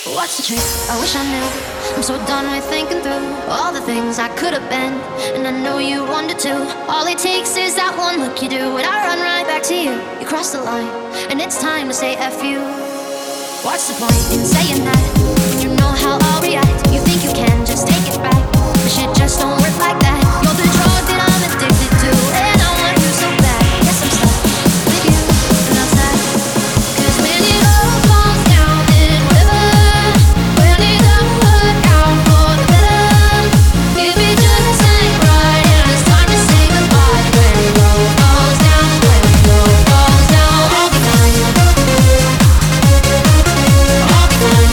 What's the trick? I wish I knew. I'm so done with thinking through all the things I could have been, and I know you wanted to. All it takes is that one look you do, and I run right back to you. You cross the line, and it's time to say F you. What's the point in saying that? You know how I'll react. You think you can just take it back, but shit just don't work like that. You're the drug that I'm addicted to, and I want you so bad. Guess I'm stuck with you, and that's that. 'Cause when it all falls down in river, when it don't work out for the better, if it just ain't right, and it's time to say goodbye. When it all falls down, when it all falls down, I'll be fine. I'll be fine.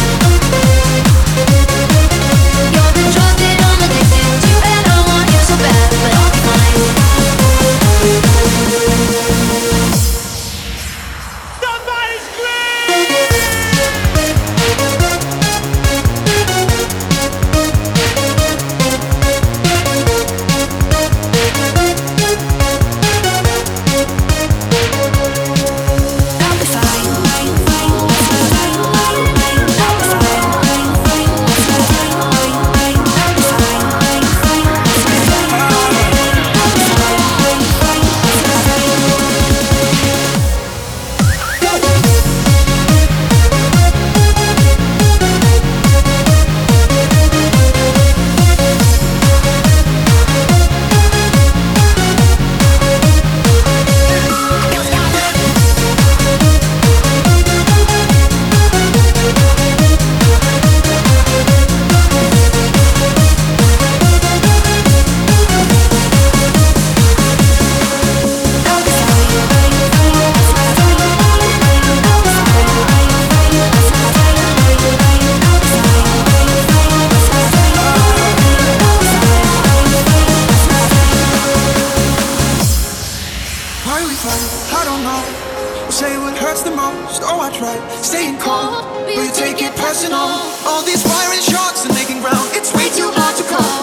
You're the drug that I'm addicted to, and I want you so bad, but I'll be fine. Somebody scream! I'll be fine. Why we fight? I don't know. You say what hurts the most. Oh, I try staying calm, but you take it personal. All these firing shots and making ground. It's way too hard to call.